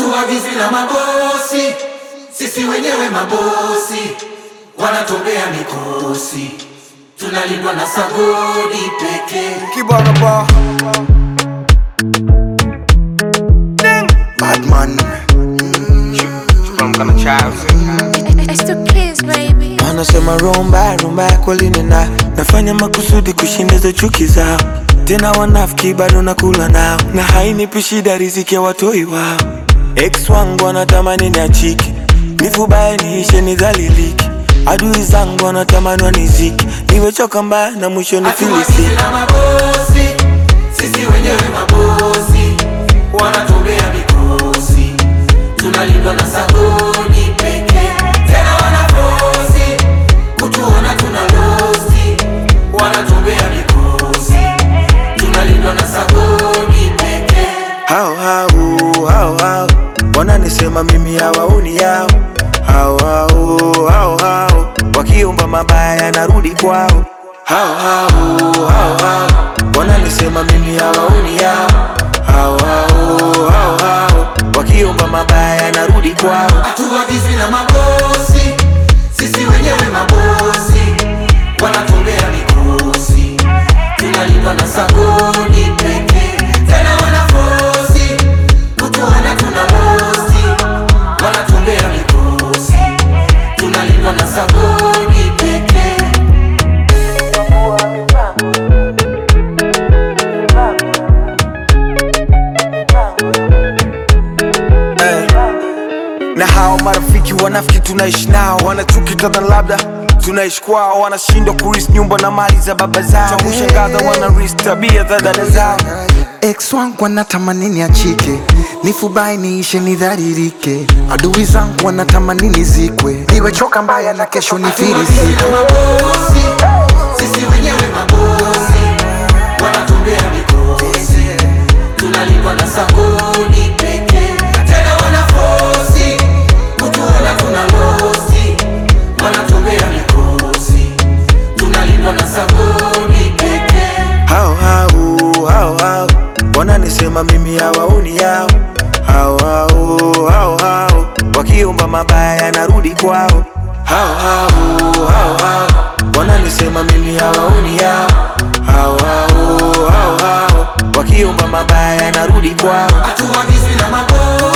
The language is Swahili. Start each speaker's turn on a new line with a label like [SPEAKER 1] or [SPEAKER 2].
[SPEAKER 1] hatuagizwi na mabosi, sisi wenyewe mabosi. Wanatobea mikosi, tunalindwa na Sagodi pekee.
[SPEAKER 2] Kibana ba Badman
[SPEAKER 3] From child.
[SPEAKER 4] It's the kids, baby.
[SPEAKER 5] Wanasema rumba kweli nina nafanya makusudi kushindiza chuki zao. Tena wanafiki bado nakula nao, na hainipi shida riziki ya watoi wao. Ex wangu wanatamani niachike, nifubaye niishe nidhaliliki. Adui zangu wanatamani waniziki, niwechoka mbaya na mwisho nifilisi.
[SPEAKER 1] Na mabosi, sisi wenyewe mabosi. Wanatobea mikosi, tunalindwa na Sagodi pekee. Tena wanafosi kutuona tunalosi. Wanatobea mikosi, tunalindwa na Sagodi pekee.
[SPEAKER 5] Hao wananisema mimi hawaoni yao. Hao wakiomba mabaya narudi kwao. Hao wananisema mimi hawaoni yao. Hao wakiomba mabaya narudi kwao.
[SPEAKER 1] Hatuagizwi na mabosi, sisi wenyewe mabosi. Wanatobea mikosi, tunalindwa na Sagodi pekee. Tena wanafosi kutuona tunalosi. Wanatobea mikosi, tunalindwa na Sagodi pekee.
[SPEAKER 2] na hao marafiki wanafiki tunaishi nao, wanachuki kadha labda tunaishi kwao, wanashindwa kuris nyumba na mali za baba zao. Cha kushangaza wanaris tabia za dada zao.
[SPEAKER 6] Ex wangu wanatamani niachike, nifubai niishe nidhalilike. Adui zangu wanatamani nizikwe, niwechoka mbaya na kesho nifilisike.
[SPEAKER 1] Mabosi, sisi wenyewe mabosi. Wanatobea mikosi, tunalindwa na Sagodi pekee. Tena wanafosi kutuona tunalosi. Wanatobea mikosi, tunalindwa na Sagodi pekee.
[SPEAKER 5] Hao wananisema mimi hawaoni yao. Hao wakiomba mabaya narudi kwao. Hao wananisema mimi hawaoni yao. Hao wakiomba mabaya narudi kwao.
[SPEAKER 1] Hatuagizwi na mabosi.